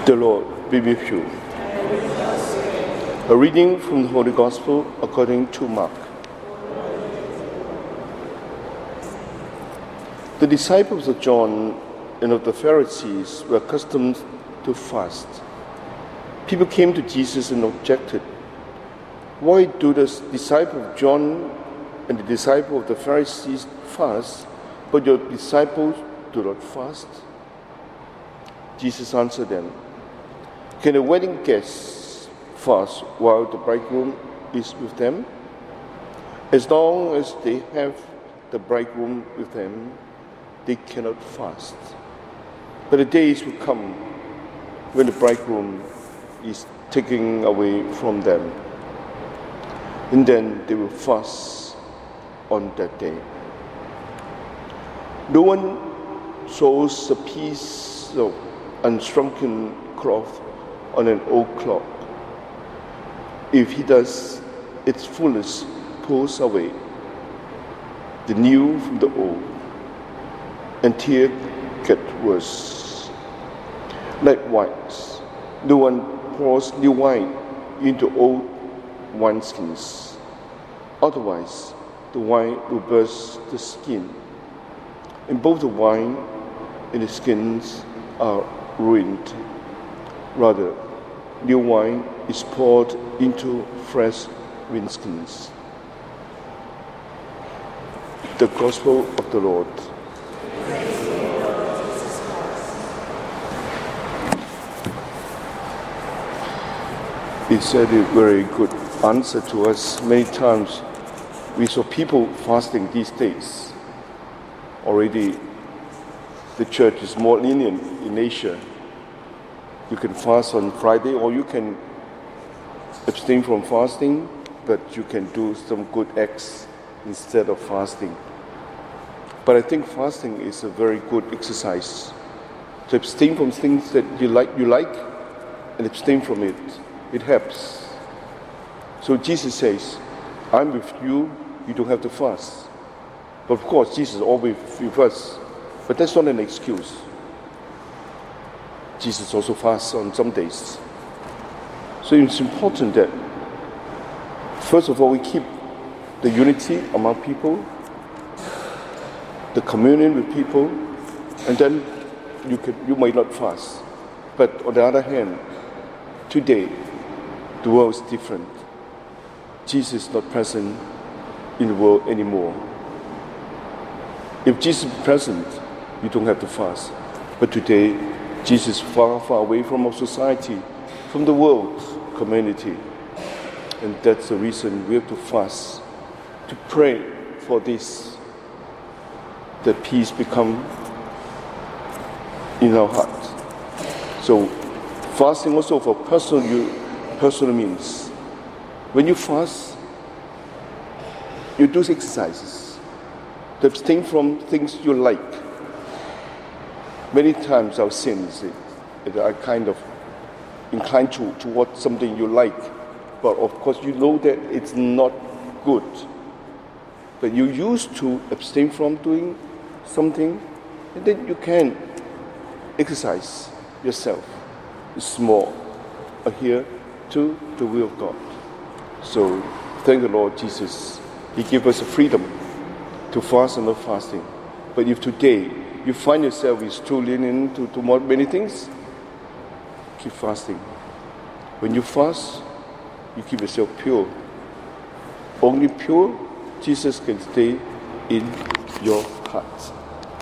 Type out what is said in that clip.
The Lord be with you. A reading from the Holy Gospel according to Mark. The disciples of John and of the Pharisees were accustomed to fast. People came to Jesus and objected, "Why do the disciples of John and the disciples of the Pharisees fast, but your disciples do not fast?" Jesus answered them, "Can a wedding guest fast while the bridegroom is with them? As long as they have the bridegroom with them, they cannot fast. But the days will come when the bridegroom is taken away from them, and then they will fast on that day. No one sews a piece of unshrunken cloth on an old cloth. If he does, its fullness pulls away the new from the old, and tears get worse. Likewise, no one pours new wine into old wineskins. Otherwise, the wine will burst the skin, and both the wine and the skins are ruined. Rather, new wine is poured into fresh wineskins." The Gospel of the Lord. He said a very good answer to us. Many times we saw people fasting these days. Already the church is more lenient in Asia. You can fast on Friday, or you can abstain from fasting, but you can do some good acts instead of fasting. But I think fasting is a very good exercise. To abstain from things that you like, and abstain from it. It helps. So Jesus says, "I'm with you, you don't have to fast." But of course, Jesus is always with us. But that's not an excuse. Jesus also fasts on some days. So it's important that, first of all, we keep the unity among people, the communion with people, and then you might not fast. But on the other hand, today, the world is different. Jesus is not present in the world anymore. If Jesus is present, you don't have to fast. But today, Jesus is far, far away from our society, from the world community. And that's the reason we have to fast, to pray for this, that peace become in our hearts. So fasting also for personal means. When you fast, you do exercises to abstain from things you like. Many times our sins are kind of inclined towards something you like, but of course you know that it's not good. But you used to abstain from doing something, and then you can exercise yourself. It's more adhere to the will of God. So thank the Lord Jesus. He gave us the freedom to fast and not fasting. But if today you find yourself is too lenient to many things, keep fasting. When you fast, you keep yourself pure. Only pure Jesus can stay in your heart.